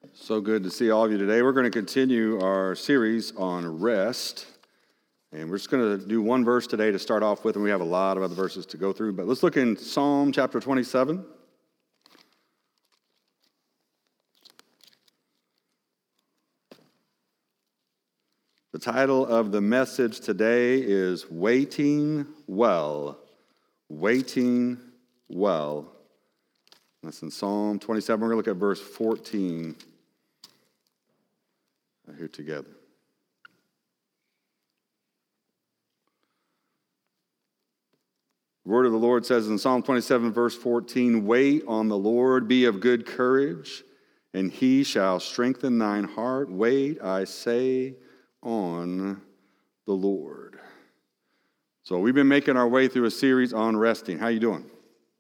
So good to see all of you today. We're going to continue our series on rest. And we're just going to do one verse today to start off with, and we have a lot of other verses to go through. But let's look in Psalm chapter 27. The title of the message today is Waiting Well. Waiting Well. That's in Psalm 27. We're going to look at verse 14 here together. The word of the Lord says in Psalm 27, verse 14, "Wait on the Lord, be of good courage, and he shall strengthen thine heart. Wait, I say, on the Lord." So we've been making our way through a series on resting. How you doing?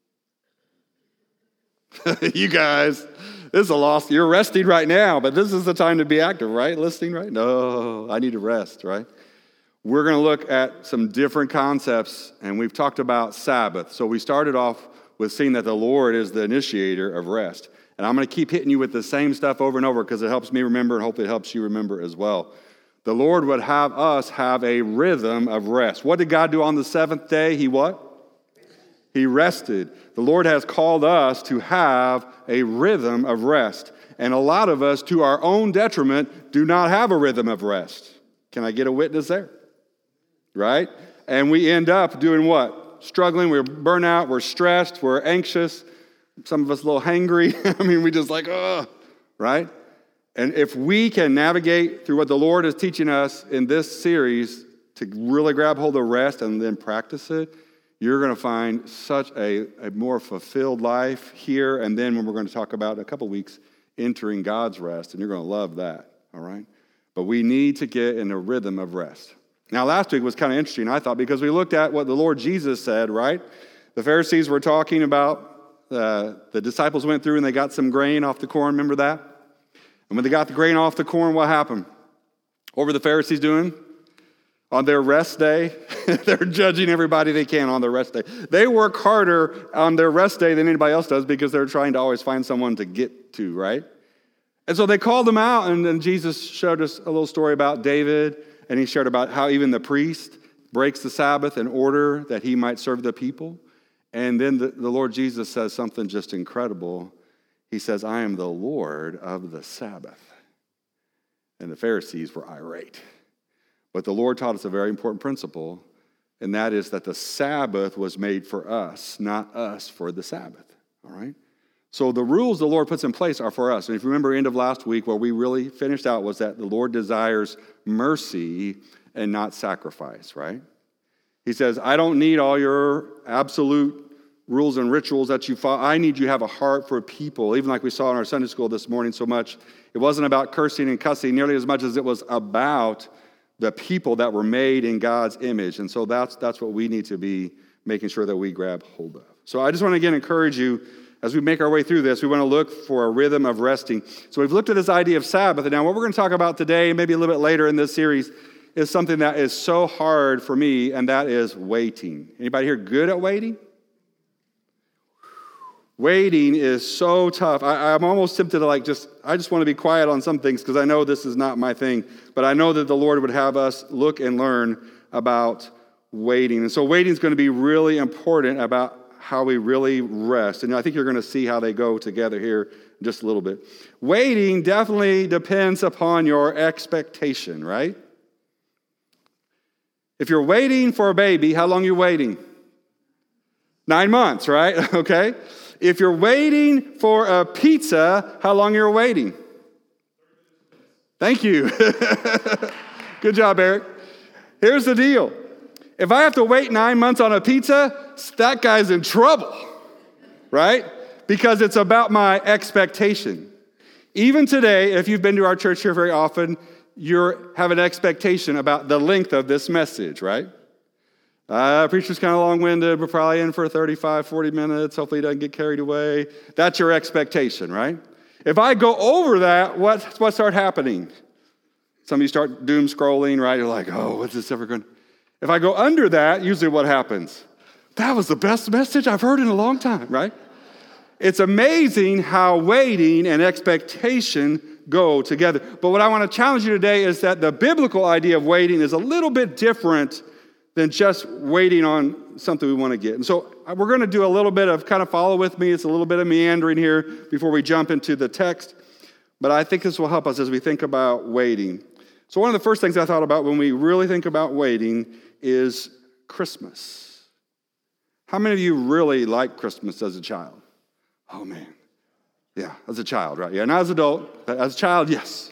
You guys, this is a loss. You're resting right now, but this is the time to be active, right? Listening, right? No, I need to rest, right? We're going to look at some different concepts, and we've talked about Sabbath. So we started off with seeing that the Lord is the initiator of rest. And I'm going to keep hitting you with the same stuff over and over because it helps me remember, and hopefully it helps you remember as well. The Lord would have us have a rhythm of rest. What did God do on the seventh day? He what? He rested. The Lord has called us to have a rhythm of rest. And a lot of us, to our own detriment, do not have a rhythm of rest. Can I get a witness there? Right? And we end up doing what? Struggling. We're burnt out. We're stressed. We're anxious. Some of us a little hangry. I mean, we just like, right? And if we can navigate through what the Lord is teaching us in this series to really grab hold of rest and then practice it, you're going to find such a more fulfilled life here. And then when we're going to talk about in a couple weeks, entering God's rest, and you're going to love that, all right? But we need to get in a rhythm of rest. Now, last week was kind of interesting, I thought, because we looked at what the Lord Jesus said, right? The Pharisees were talking about, the disciples went through and they got some grain off the corn, remember that? And when they got the grain off the corn, what happened? What were the Pharisees doing? On their rest day, they're judging everybody they can on their rest day. They work harder on their rest day than anybody else does because they're trying to always find someone to get to, right? And so they called them out, and then Jesus showed us a little story about David, and he shared about how even the priest breaks the Sabbath in order that he might serve the people. And then the Lord Jesus says something just incredible. He says, "I am the Lord of the Sabbath." And the Pharisees were irate. But the Lord taught us a very important principle, and that is that the Sabbath was made for us, not us for the Sabbath, all right? So the rules the Lord puts in place are for us. And if you remember end of last week, where we really finished out was that the Lord desires mercy and not sacrifice, right? He says, I don't need all your absolute rules and rituals that you follow. I need you to have a heart for people, even like we saw in our Sunday school this morning so much. It wasn't about cursing and cussing nearly as much as it was about the people that were made in God's image. And so that's what we need to be making sure that we grab hold of. So I just want to again encourage you, as we make our way through this, we want to look for a rhythm of resting. So we've looked at this idea of Sabbath, and now what we're going to talk about today, maybe a little bit later in this series, is something that is so hard for me, and that is waiting. Anybody here good at waiting? Waiting is so tough. I'm almost tempted to I just want to be quiet on some things because I know this is not my thing. But I know that the Lord would have us look and learn about waiting. And so waiting is going to be really important about how we really rest. And I think you're going to see how they go together here in just a little bit. Waiting definitely depends upon your expectation, right? If you're waiting for a baby, how long are you waiting? 9 months, right? Okay. If you're waiting for a pizza, how long are you waiting? Thank you. Good job, Eric. Here's the deal. If I have to wait 9 months on a pizza, that guy's in trouble, right? Because it's about my expectation. Even today, if you've been to our church here very often, you have an expectation about the length of this message, right? Preacher's kind of long-winded. We're probably in for 35, 40 minutes. Hopefully he doesn't get carried away. That's your expectation, right? If I go over that, what starts happening? Some of you start doom scrolling, right? You're like, oh, what's this ever going to... If I go under that, usually what happens? That was the best message I've heard in a long time, right? It's amazing how waiting and expectation go together. But what I want to challenge you today is that the biblical idea of waiting is a little bit different than just waiting on something we want to get. And so we're going to do a little bit of kind of follow with me. It's a little bit of meandering here before we jump into the text. But I think this will help us as we think about waiting. So one of the first things I thought about when we really think about waiting is Christmas. How many of you really liked Christmas as a child? Oh, man. Yeah, as a child, right? Yeah, not as an adult, but as a child, yes.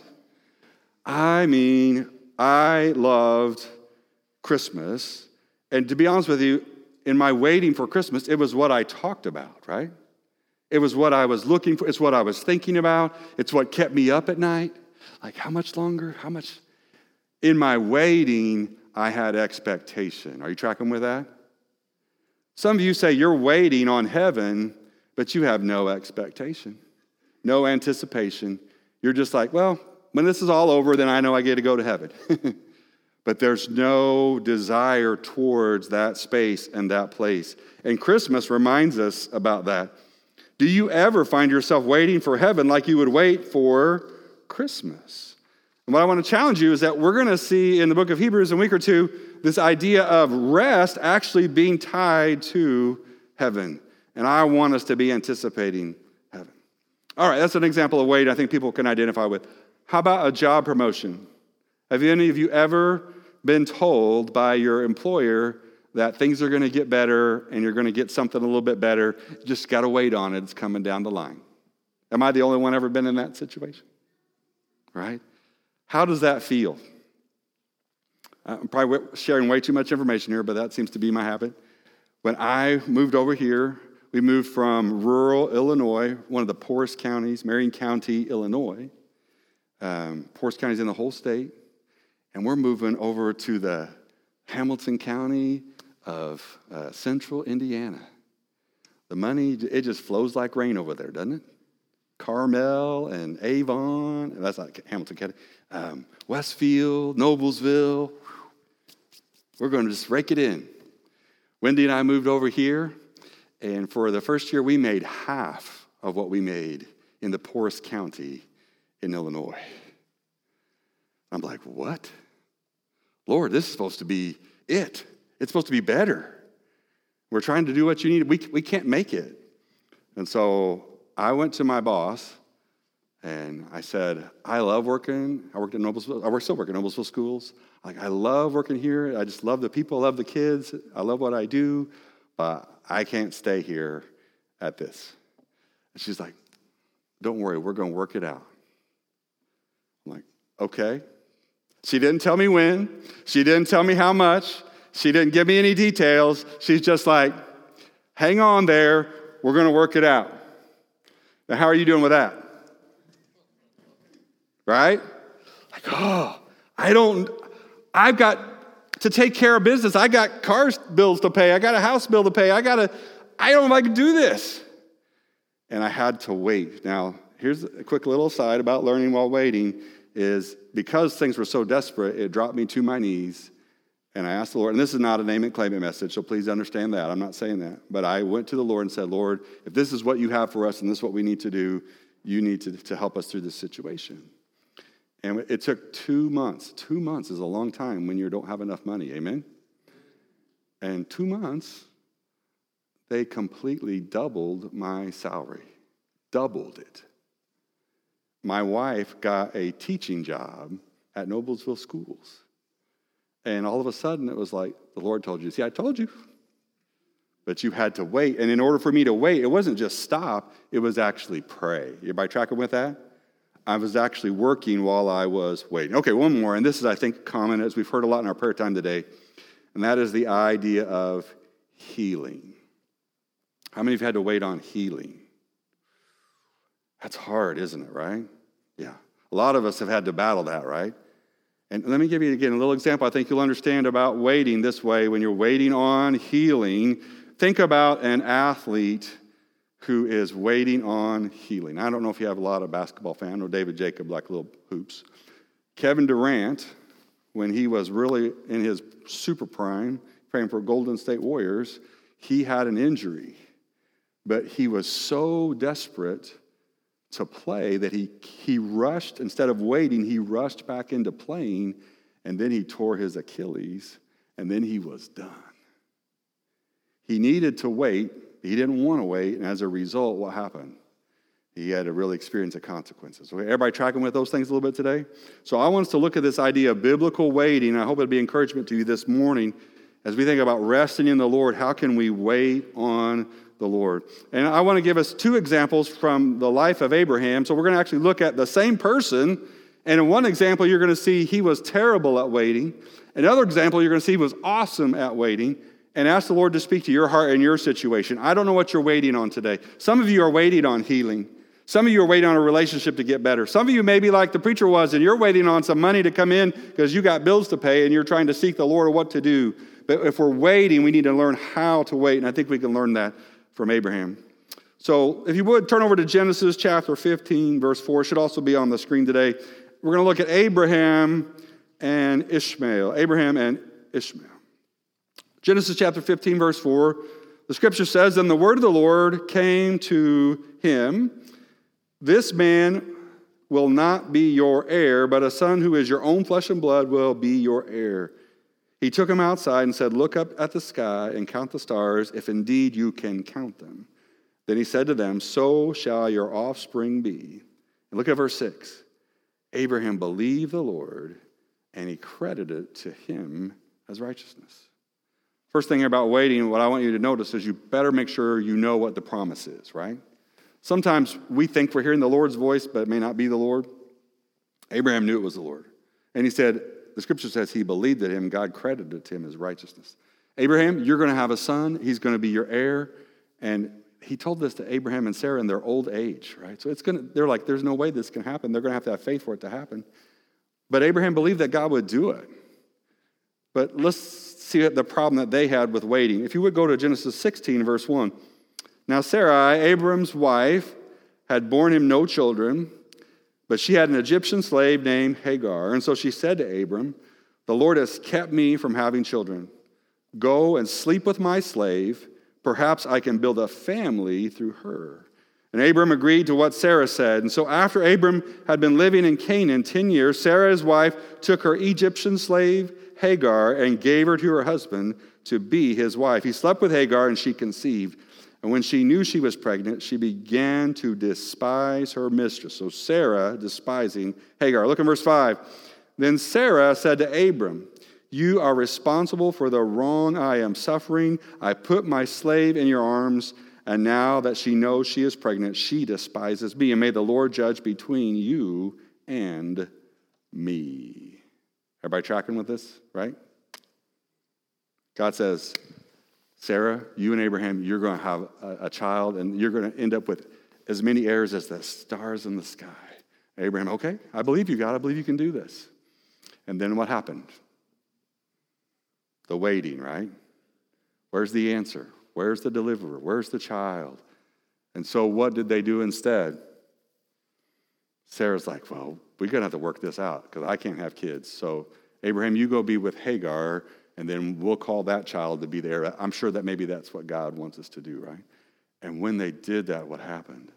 I mean, I loved Christmas. And to be honest with you, in my waiting for Christmas, it was what I talked about, right? It was what I was looking for. It's what I was thinking about. It's what kept me up at night. Like, how much longer? How much? In my waiting, I had expectation. Are you tracking with that? Some of you say you're waiting on heaven, but you have no expectation, no anticipation. You're just like, well, when this is all over, then I know I get to go to heaven. But there's no desire towards that space and that place. And Christmas reminds us about that. Do you ever find yourself waiting for heaven like you would wait for Christmas? And what I want to challenge you is that we're going to see in the book of Hebrews in a week or two this idea of rest actually being tied to heaven. And I want us to be anticipating heaven. All right, that's an example of wait I think people can identify with. How about a job promotion? Have any of you ever been told by your employer that things are going to get better and you're going to get something a little bit better? Just got to wait on it. It's coming down the line. Am I the only one ever been in that situation? Right? How does that feel? I'm probably sharing way too much information here, but that seems to be my habit. When I moved over here, we moved from rural Illinois, one of the poorest counties, Marion County, Illinois. Poorest counties in the whole state. And we're moving over to the Hamilton County of central Indiana. The money, it just flows like rain over there, doesn't it? Carmel and Avon, that's like Hamilton County, Westfield, Noblesville. We're going to just rake it in. Wendy and I moved over here, and for the first year, we made half of what we made in the poorest county in Illinois. I'm like, what? Lord, this is supposed to be it. It's supposed to be better. We're trying to do what you need. We can't make it. And so I went to my boss, and I said, I love working. I worked at Noblesville. I still work at Noblesville Schools. Like, I love working here. I just love the people. I love the kids. I love what I do. But I can't stay here at this. And she's like, don't worry. We're going to work it out. I'm like, okay. She didn't tell me when. She didn't tell me how much. She didn't give me any details. She's just like, hang on there. We're going to work it out. Now, how are you doing with that? Right? Like, oh, I've got to take care of business. I got car bills to pay. I got a house bill to pay. I don't know if I can do this. And I had to wait. Now, here's a quick little aside about learning while waiting is because things were so desperate, it dropped me to my knees, and I asked the Lord, and this is not a name it, claim it message, so please understand that. I'm not saying that. But I went to the Lord and said, Lord, if this is what you have for us and this is what we need to do, you need to help us through this situation. And it took 2 months. 2 months is a long time when you don't have enough money, amen? And 2 months, they completely doubled my salary. Doubled it. My wife got a teaching job at Noblesville Schools. And all of a sudden, it was like, the Lord told you, see, I told you. But you had to wait. And in order for me to wait, it wasn't just stop, it was actually pray. Everybody tracking with that? I was actually working while I was waiting. Okay, one more, and this is, I think, common, as we've heard a lot in our prayer time today, and that is the idea of healing. How many of you had to wait on healing? That's hard, isn't it, right? Yeah. A lot of us have had to battle that, right? And let me give you, again, a little example I think you'll understand about waiting this way. When you're waiting on healing, think about an athlete who is waiting on healing. I don't know if you have a lot of basketball fans or David Jacob like little hoops. Kevin Durant, when he was really in his super prime, playing for Golden State Warriors, he had an injury. But he was so desperate to play that he rushed, instead of waiting, he rushed back into playing, and then he tore his Achilles, and then he was done. He needed to wait. He didn't want to wait, and as a result, what happened? He had to really experience the consequences. Okay, everybody tracking with those things a little bit today? So I want us to look at this idea of biblical waiting. I hope it'll be encouragement to you this morning as we think about resting in the Lord. How can we wait on the Lord? And I want to give us two examples from the life of Abraham. So we're going to actually look at the same person. And in one example, you're going to see he was terrible at waiting. Another example, you're going to see he was awesome at waiting. And ask the Lord to speak to your heart and your situation. I don't know what you're waiting on today. Some of you are waiting on healing. Some of you are waiting on a relationship to get better. Some of you may be like the preacher was, and you're waiting on some money to come in because you got bills to pay and you're trying to seek the Lord of what to do. But if we're waiting, we need to learn how to wait, and I think we can learn that from Abraham. So if you would, turn over to Genesis chapter 15, verse 4. It should also be on the screen today. We're going to look at Abraham and Ishmael. Abraham and Ishmael. Genesis chapter 15, verse 4. The scripture says, "Then the word of the Lord came to him, 'This man will not be your heir, but a son who is your own flesh and blood will be your heir.' He took him outside and said, 'Look up at the sky and count the stars, if indeed you can count them.' Then he said to them, 'So shall your offspring be.'" And look at verse 6. "Abraham believed the Lord, and he credited it to him as righteousness." First thing about waiting, what I want you to notice is you better make sure you know what the promise is, right? Sometimes we think we're hearing the Lord's voice, but it may not be the Lord. Abraham knew it was the Lord. And he said, the scripture says he believed in him, God credited it to him as righteousness. Abraham, you're going to have a son. He's going to be your heir. And he told this to Abraham and Sarah in their old age, right? So they're like, there's no way this can happen. They're going to have faith for it to happen. But Abraham believed that God would do it. But let's see the problem that they had with waiting. If you would go to Genesis 16, verse 1. "Now Sarai, Abram's wife, had borne him no children, but she had an Egyptian slave named Hagar. And so she said to Abram, 'The Lord has kept me from having children. Go and sleep with my slave. Perhaps I can build a family through her.' And Abram agreed to what Sarah said. And so after Abram had been living in Canaan 10 years, Sarah, his wife, took her Egyptian slave Hagar and gave her to her husband to be his wife. He slept with Hagar and she conceived. And when she knew she was pregnant, she began to despise her mistress." So Sarah despising Hagar. Look at verse 5. "Then Sarah said to Abram, 'You are responsible for the wrong I am suffering. I put my slave in your arms, and now that she knows she is pregnant, she despises me. And may the Lord judge between you and me.'" Everybody tracking with this, right? God says, Sarah, you and Abraham, you're going to have a child, and you're going to end up with as many heirs as the stars in the sky. Abraham, okay, I believe you, God. I believe you can do this. And then what happened? The waiting, right? Where's the answer? Where's the deliverer? Where's the child? And so what did they do instead? Sarah's like, well, we're going to have to work this out because I can't have kids. So Abraham, you go be with Hagar, and then we'll call that child to be there. I'm sure that maybe that's what God wants us to do, right? And when they did that, what happened?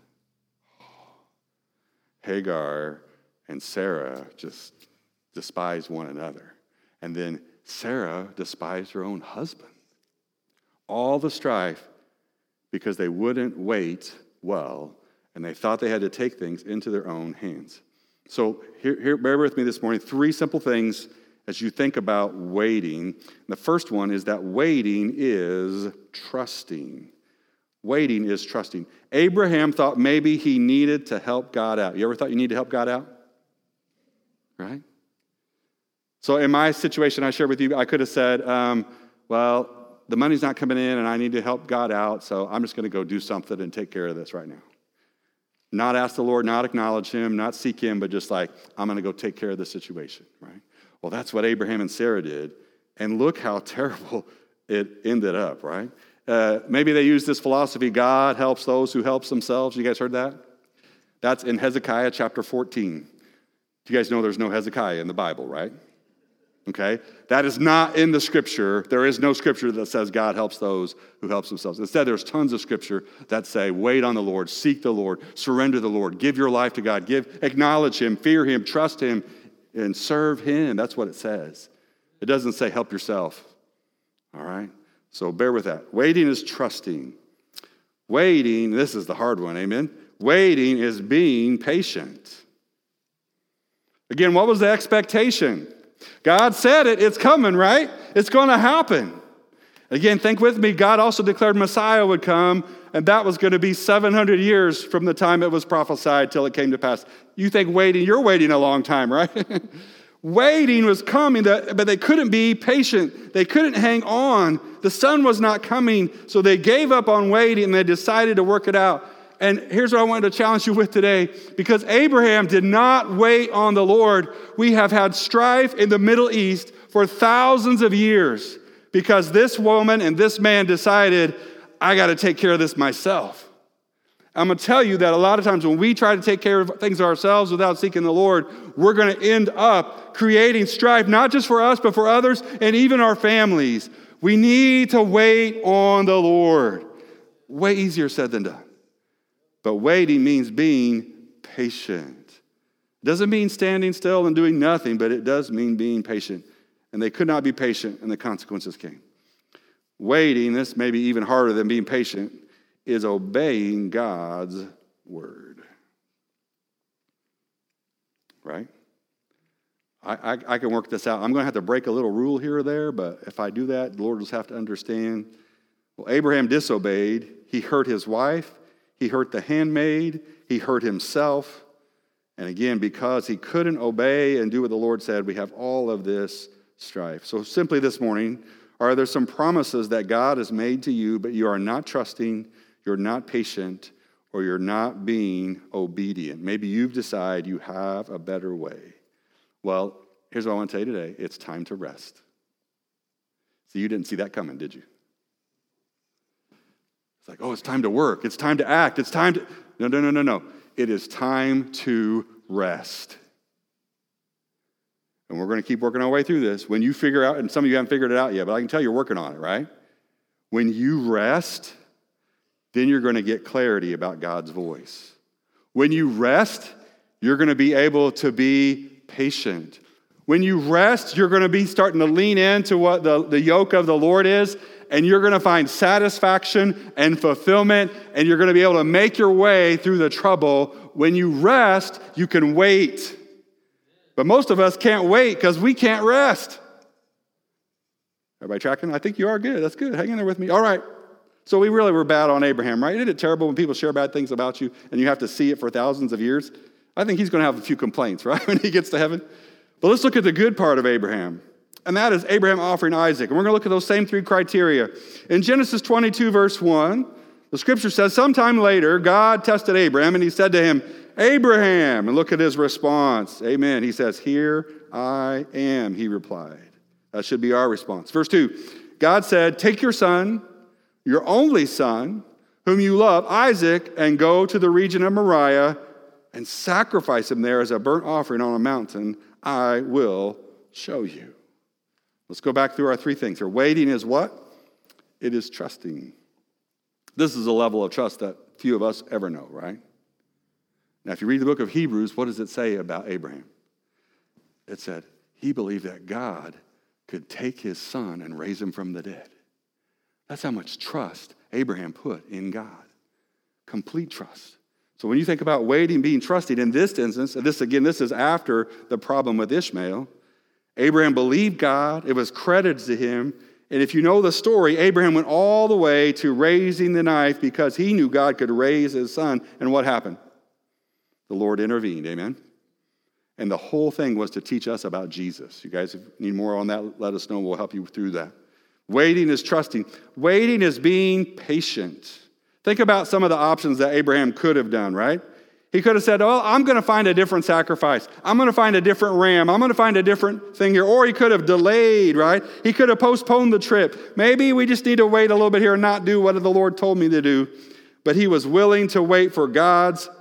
Hagar and Sarah just despised one another. And then Sarah despised her own husband. All the strife because they wouldn't wait well, and they thought they had to take things into their own hands. So here, bear with me this morning. 3 simple things as you think about waiting. The first one is that waiting is trusting. Waiting is trusting. Abraham thought maybe he needed to help God out. You ever thought you need to help God out? Right? So in my situation I shared with you, I could have said, well, the money's not coming in and I need to help God out, so I'm just going to go do something and take care of this right now. Not ask the Lord, not acknowledge him, not seek him, but just like, I'm going to go take care of the situation, right? Well, that's what Abraham and Sarah did. And look how terrible it ended up, right? Maybe they used this philosophy, God helps those who help themselves. You guys heard that? That's in Hezekiah chapter 14. You guys know there's no Hezekiah in the Bible, right? okay? That is not in the Scripture. There is no Scripture that says God helps those who helps themselves. Instead, there's tons of Scripture that say, wait on the Lord, seek the Lord, surrender to the Lord, give your life to God, acknowledge Him, fear Him, trust Him, and serve Him. That's what it says. It doesn't say help yourself, all right? So bear with that. Waiting is trusting. Waiting, this is the hard one, amen? Waiting is being patient. Again, what was the expectation? God said it, it's coming, right? It's going to happen. Again, think with me, God also declared Messiah would come, and that was going to be 700 years from the time it was prophesied till it came to pass. You think waiting, you're waiting a long time, right? Waiting was coming, but they couldn't be patient. They couldn't hang on. The son was not coming, so they gave up on waiting, and they decided to work it out. And here's what I wanted to challenge you with today. Because Abraham did not wait on the Lord, we have had strife in the Middle East for thousands of years because this woman and this man decided, I got to take care of this myself. I'm going to tell you that a lot of times when we try to take care of things ourselves without seeking the Lord, we're going to end up creating strife, not just for us, but for others and even our families. We need to wait on the Lord. Way easier said than done. But waiting means being patient. It doesn't mean standing still and doing nothing, but it does mean being patient. And they could not be patient, and the consequences came. Waiting, this may be even harder than being patient, is obeying God's word. Right? I can work this out. I'm going to have to break a little rule here or there, but if I do that, the Lord will just have to understand. Well, Abraham disobeyed. He hurt his wife. He hurt the handmaid. He hurt himself. And again, because he couldn't obey and do what the Lord said, we have all of this strife. So simply this morning, are there some promises that God has made to you, but you are not trusting, you're not patient, or you're not being obedient? Maybe you've decided you have a better way. Well, here's what I want to tell you today. It's time to rest. So you didn't see that coming, did you? It's like, oh, it's time to work. It's time to act. It's time to... No. It is time to rest. And we're going to keep working our way through this. When you figure out, and some of you haven't figured it out yet, but I can tell you're working on it, right? When you rest, then you're going to get clarity about God's voice. When you rest, you're going to be able to be patient. When you rest, you're going to be starting to lean into what the yoke of the Lord is, and you're going to find satisfaction and fulfillment, and you're going to be able to make your way through the trouble. When you rest, you can wait. But most of us can't wait because we can't rest. Everybody tracking? I think you are good. That's good. Hang in there with me. All right. So we really were bad on Abraham, right? Isn't it terrible when people share bad things about you and you have to see it for thousands of years? I think he's going to have a few complaints, right, when he gets to heaven. But let's look at the good part of Abraham. And that is Abraham offering Isaac. And we're going to look at those same three criteria. In Genesis 22, verse 1, the scripture says, sometime later, God tested Abraham, and he said to him, Abraham. And look at his response. Amen. He says, here I am, he replied. That should be our response. Verse 2, God said, take your son, your only son, whom you love, Isaac, and go to the region of Moriah and sacrifice him there as a burnt offering on a mountain. I will show you. Let's go back through our three things here. Waiting is what? It is trusting. This is a level of trust that few of us ever know, right? Now, if you read the book of Hebrews, what does it say about Abraham? It said, he believed that God could take his son and raise him from the dead. That's how much trust Abraham put in God. Complete trust. So when you think about waiting, being trusting, in this instance, and this is after the problem with Ishmael, Abraham believed God, it was credited to him, and if you know the story, Abraham went all the way to raising the knife because he knew God could raise his son, and what happened? The Lord intervened, amen? And the whole thing was to teach us about Jesus. You guys need more on that, let us know, we'll help you through that. Waiting is trusting. Waiting is being patient. Think about some of the options that Abraham could have done, right? He could have said, oh, I'm going to find a different sacrifice. I'm going to find a different ram. I'm going to find a different thing here. Or he could have delayed, right? He could have postponed the trip. Maybe we just need to wait a little bit here and not do what the Lord told me to do. But he was willing to wait for God's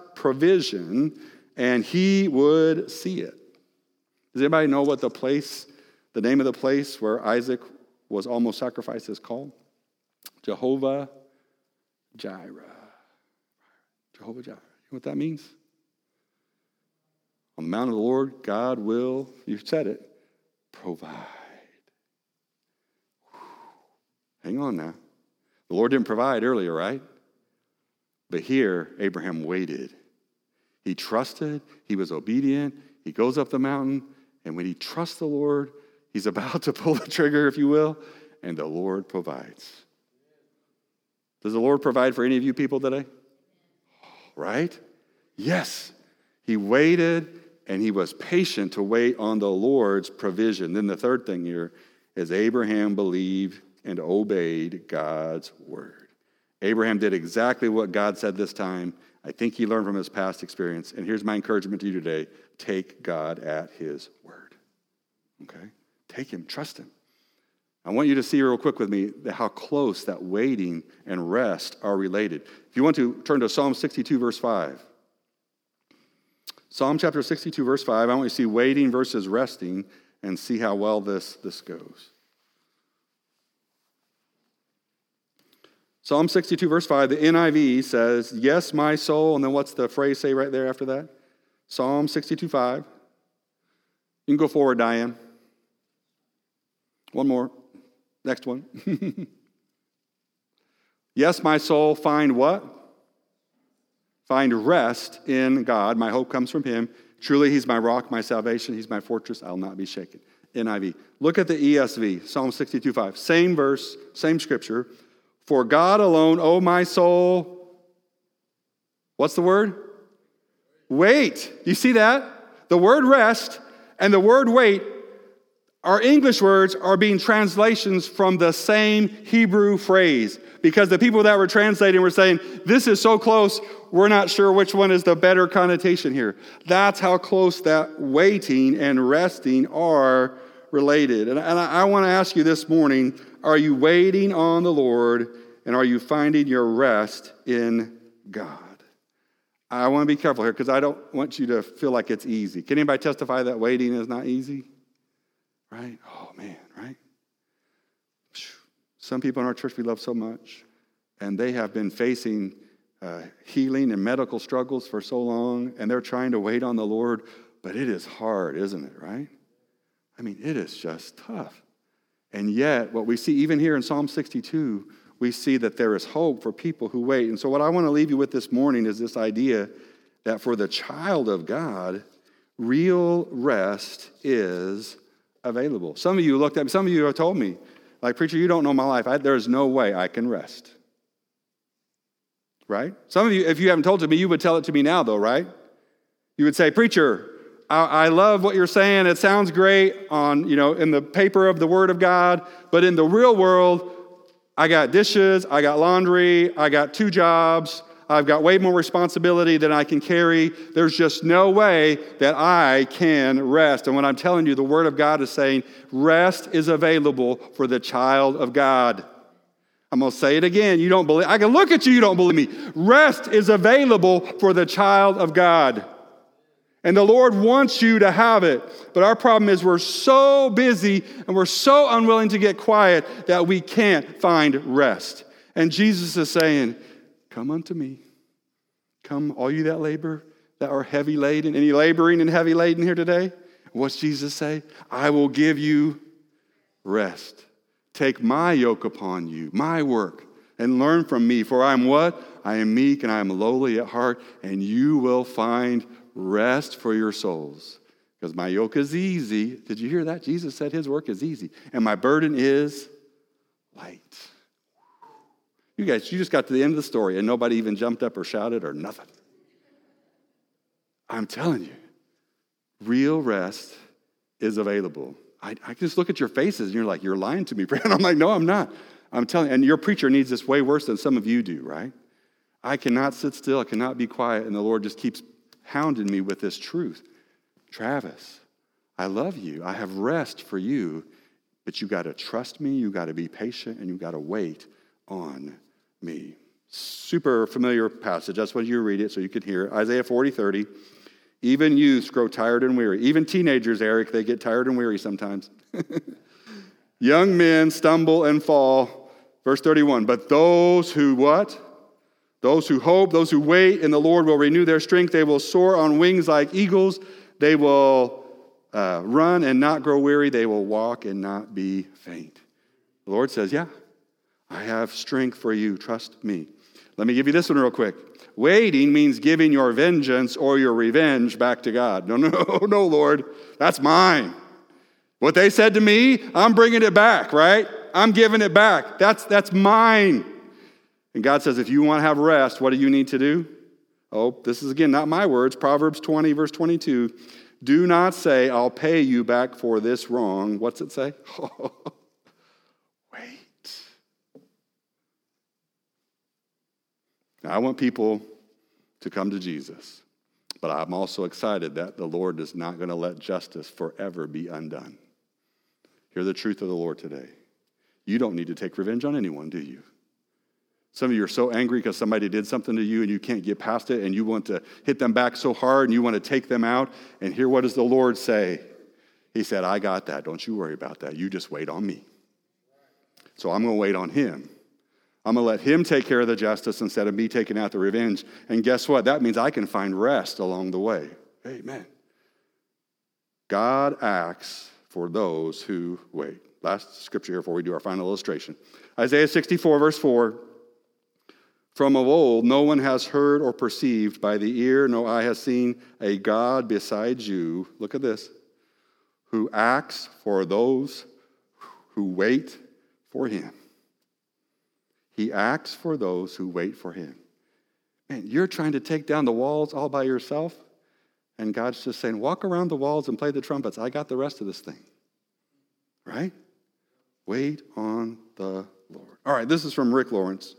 provision, and he would see it. Does anybody know what the The name of the place where Isaac was almost sacrificed is called Jehovah Jireh. Jehovah Jireh. You know what that means? On the mount of the Lord, God will, you said it, provide. Hang on now. The Lord didn't provide earlier, right? But here, Abraham waited. He trusted. He was obedient. He goes up the mountain. And when he trusts the Lord, he's about to pull the trigger, if you will, and the Lord provides. Does the Lord provide for any of you people today? Right? Yes. He waited, and he was patient to wait on the Lord's provision. Then the third thing here is Abraham believed and obeyed God's word. Abraham did exactly what God said this time. I think he learned from his past experience. And here's my encouragement to you today. Take God at his word. Okay? Take him. Trust him. I want you to see real quick with me how close that waiting and rest are related. If you want to turn to Psalm 62, verse 5. Psalm chapter 62, verse 5. I want you to see waiting versus resting and see how well this goes. Psalm 62, verse 5, the NIV says, yes, my soul, and then what's the phrase say right there after that? Psalm 62, 5. You can go forward, Diane. One more. Next one. Yes, my soul, find what? Find rest in God. My hope comes from him. Truly, he's my rock, my salvation. He's my fortress. I'll not be shaken. NIV. Look at the ESV, Psalm 62, 5. Same verse, same scripture. For God alone, O my soul, what's the word? Wait. You see that? The word rest and the word wait, our English words are being translations from the same Hebrew phrase. Because the people that were translating were saying, this is so close, we're not sure which one is the better connotation here. That's how close that waiting and resting are related. And I want to ask you this morning, are you waiting on the Lord and are you finding your rest in God? I want to be careful here because I don't want you to feel like it's easy. Can anybody testify that waiting is not easy? Right? Oh, man, right? Some people in our church we love so much, and they have been facing healing and medical struggles for so long, and they're trying to wait on the Lord, but it is hard, isn't it, right? I mean, it is just tough. And yet, what we see even here in Psalm 62, we see that there is hope for people who wait. And so what I want to leave you with this morning is this idea that for the child of God, real rest is available. Some of you looked at me, some of you have told me, like, preacher, you don't know my life. There's no way I can rest. Right? Some of you, if you haven't told it to me, you would tell it to me now, though, right? You would say, preacher, I love what you're saying. It sounds great on, in the paper of the Word of God, but in the real world, I got dishes, I got laundry, I got 2 jobs, I've got way more responsibility than I can carry. There's just no way that I can rest. And what I'm telling you, the Word of God is saying, rest is available for the child of God. I'm going to say it again. You don't believe. I can look at you, you don't believe me. Rest is available for the child of God. And the Lord wants you to have it. But our problem is we're so busy and we're so unwilling to get quiet that we can't find rest. And Jesus is saying, come unto me. Come, all you that labor, that are heavy laden. Any laboring and heavy laden here today? What's Jesus say? I will give you rest. Take my yoke upon you, my work, and learn from me. For I am what? I am meek and I am lowly at heart, and you will find rest for your souls. Because my yoke is easy. Did you hear that? Jesus said his work is easy. And my burden is light. You guys, you just got to the end of the story and nobody even jumped up or shouted or nothing. I'm telling you, real rest is available. I just look at your faces and you're like, you're lying to me, Brad. I'm like, no, I'm not. I'm telling you, and your preacher needs this way worse than some of you do, right? I cannot sit still. I cannot be quiet. And the Lord just keeps hounding me with this truth. Travis, I love you. I have rest for you, but you got to trust me. You got to be patient and you got to wait on me. Super familiar passage. That's why you read it so you can hear it. Isaiah 40:30. Even youths grow tired and weary. Even teenagers, Eric, they get tired and weary sometimes. Young men stumble and fall. Verse 31, but those who what? Those who hope, those who wait in the Lord will renew their strength. They will soar on wings like eagles. They will run and not grow weary. They will walk and not be faint. The Lord says, yeah, I have strength for you. Trust me. Let me give you this one real quick. Waiting means giving your vengeance or your revenge back to God. No, Lord, that's mine. What they said to me, I'm bringing it back, right? I'm giving it back. That's mine. And God says, if you want to have rest, what do you need to do? Oh, this is again not my words. Proverbs 20, verse 22. Do not say, I'll pay you back for this wrong. What's it say? Wait. Now, I want people to come to Jesus, but I'm also excited that the Lord is not going to let justice forever be undone. Hear the truth of the Lord today. You don't need to take revenge on anyone, do you? Some of you are so angry because somebody did something to you and you can't get past it and you want to hit them back so hard and you want to take them out. And here, what does the Lord say? He said, I got that. Don't you worry about that. You just wait on me. So I'm going to wait on him. I'm going to let him take care of the justice instead of me taking out the revenge. And guess what? That means I can find rest along the way. Amen. God acts for those who wait. Last scripture here before we do our final illustration. Isaiah 64, verse 4. From of old, no one has heard or perceived by the ear, no eye has seen a God besides you. Look at this. Who acts for those who wait for him. He acts for those who wait for him. Man, you're trying to take down the walls all by yourself, and God's just saying, walk around the walls and play the trumpets. I got the rest of this thing. Right? Wait on the Lord. All right, this is from Rick Lawrence.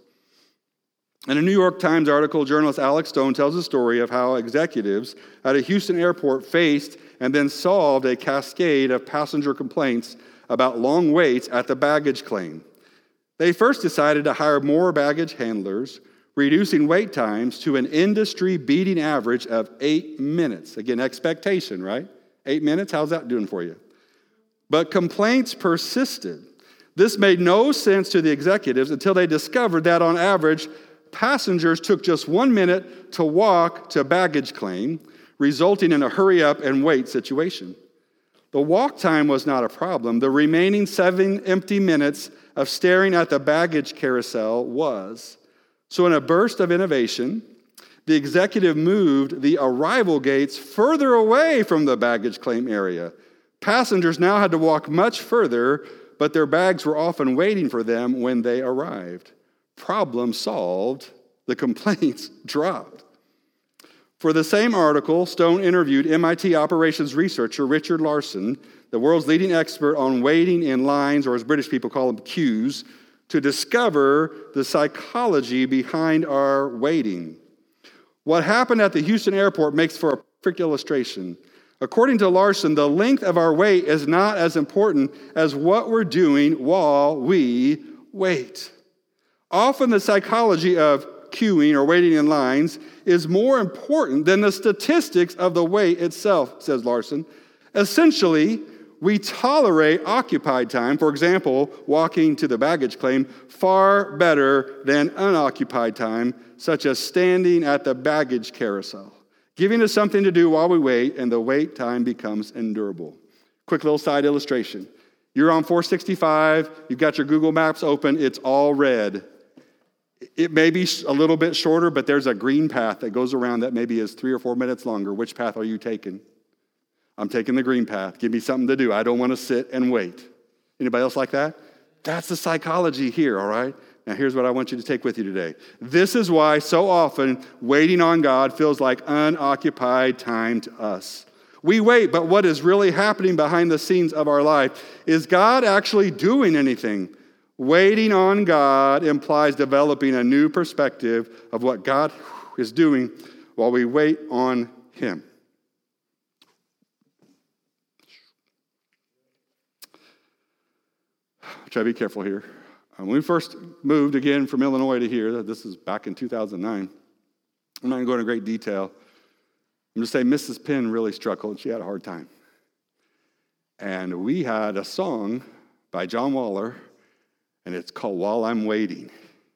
In a New York Times article, journalist Alex Stone tells a story of how executives at a Houston airport faced and then solved a cascade of passenger complaints about long waits at the baggage claim. They first decided to hire more baggage handlers, reducing wait times to an industry-beating average of 8 minutes. Again, expectation, right? 8 minutes, how's that doing for you? But complaints persisted. This made no sense to the executives until they discovered that on average, passengers took just 1 minute to walk to baggage claim, resulting in a hurry up and wait situation. The walk time was not a problem. The remaining 7 empty minutes of staring at the baggage carousel was. So in a burst of innovation, the executive moved the arrival gates further away from the baggage claim area. Passengers now had to walk much further, but their bags were often waiting for them when they arrived. Problem solved. The complaints dropped. For the same article, Stone interviewed MIT operations researcher Richard Larson, the world's leading expert on waiting in lines, or as British people call them, queues, to discover the psychology behind our waiting. What happened at the Houston airport makes for a perfect illustration. According to Larson, the length of our wait is not as important as what we're doing while we wait. Often the psychology of queuing or waiting in lines is more important than the statistics of the wait itself, says Larson. Essentially, we tolerate occupied time, for example, walking to the baggage claim, far better than unoccupied time, such as standing at the baggage carousel, giving us something to do while we wait, and the wait time becomes endurable. Quick little side illustration. You're on 465, you've got your Google Maps open, it's all red. It may be a little bit shorter, but there's a green path that goes around that maybe is 3 or 4 minutes longer. Which path are you taking? I'm taking the green path. Give me something to do. I don't want to sit and wait. Anybody else like that? That's the psychology here, all right? Now here's what I want you to take with you today. This is why so often waiting on God feels like unoccupied time to us. We wait, but what is really happening behind the scenes of our life? Is God actually doing anything? Waiting on God implies developing a new perspective of what God is doing while we wait on him. Try to be careful here. When we first moved again from Illinois to here, this is back in 2009. I'm not going to go into great detail. I'm just saying Mrs. Penn really struggled. She had a hard time. And we had a song by John Waller, and it's called While I'm Waiting.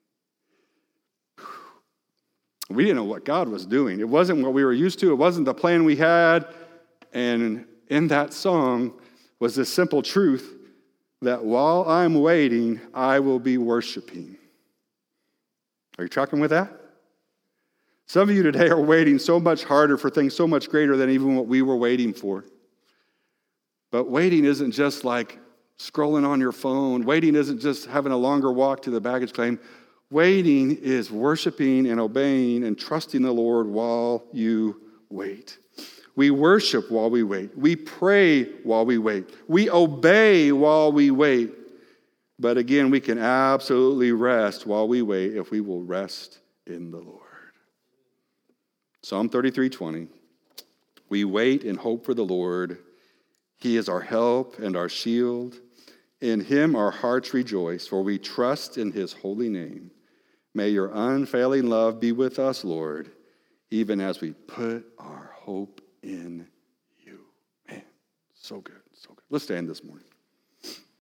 We didn't know what God was doing. It wasn't what we were used to. It wasn't the plan we had. And in that song was this simple truth that while I'm waiting, I will be worshiping. Are you tracking with that? Some of you today are waiting so much harder for things so much greater than even what we were waiting for. But waiting isn't just like scrolling on your phone. Waiting isn't just having a longer walk to the baggage claim. Waiting is worshiping and obeying and trusting the Lord while you wait. We worship while we wait. We pray while we wait. We obey while we wait. But again, we can absolutely rest while we wait if we will rest in the Lord. Psalm 33:20. We wait and hope for the Lord. He is our help and our shield. In him our hearts rejoice, for we trust in his holy name. May your unfailing love be with us, Lord, even as we put our hope in you. Man, so good, so good. Let's stand this morning.